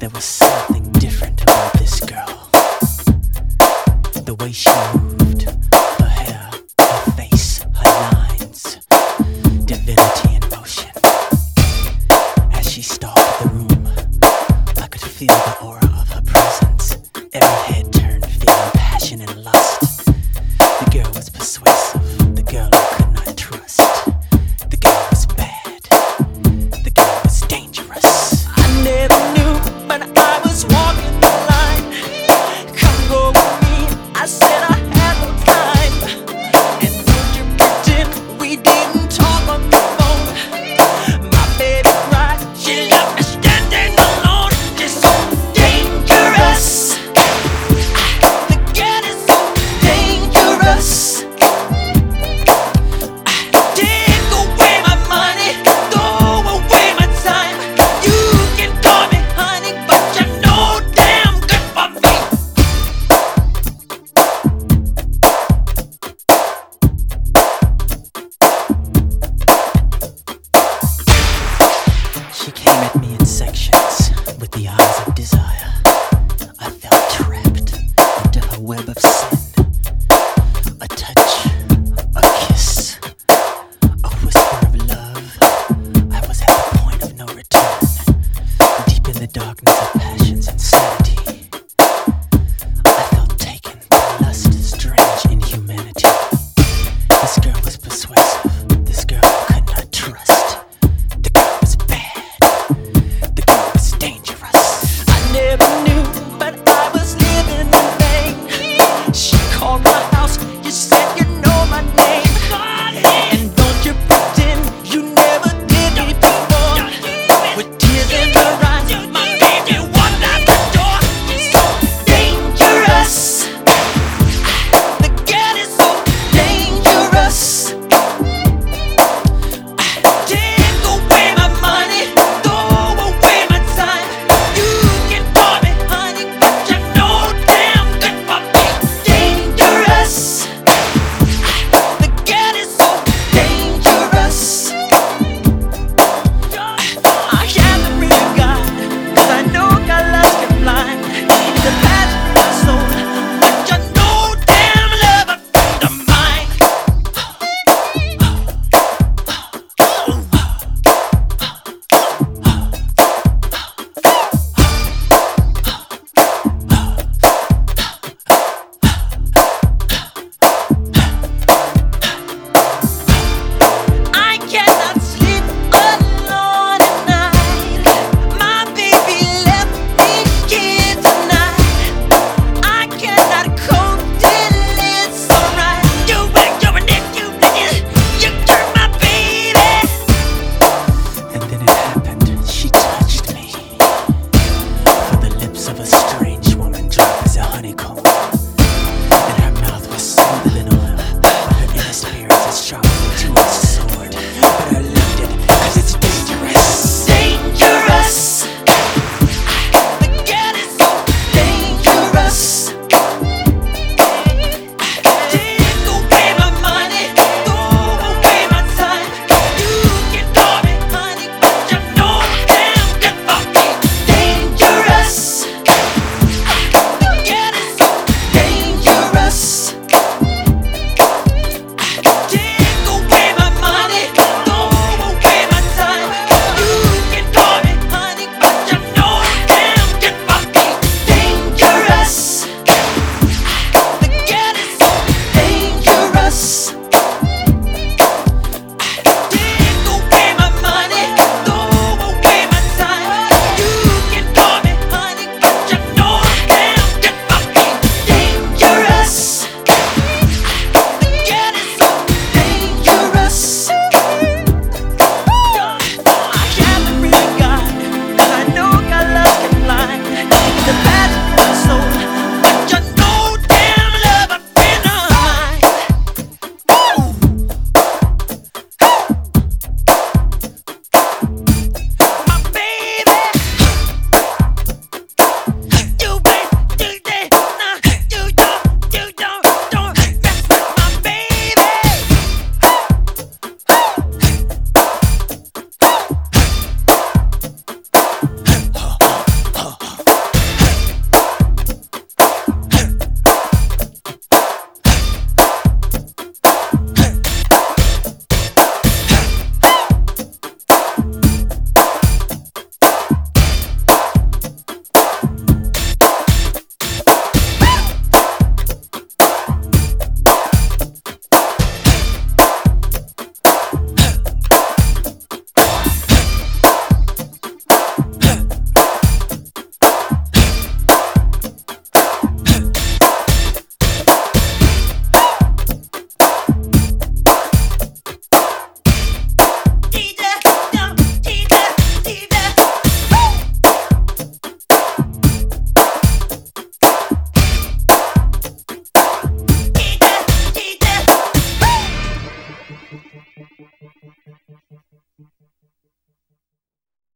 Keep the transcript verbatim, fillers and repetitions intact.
There was something different about this girl. The way she moved, her hair, her face, her lines, divinity in motion. As she stalked the room, I could feel the aura of her presence. Every head turned, feeling passion and lust. The girl was persuasive, the girl I could not trust. The girl was bad, the girl was dangerous. I never knew, but I was walking the line. Come go with me, I said I had no time. And don't you pretend we didn't talk on the phone. My baby cried, she left me standing alone. She's so dangerous. The girl is so dangerous. Take away my money, throw away my time. You can call me honey, but you're no damn good for me. She came at me in sections with the eyes of desire. I felt trapped into her web of sin. A touch, a kiss, a whisper of love. I was at the point of no return, deep in the darkness of passions and sadness.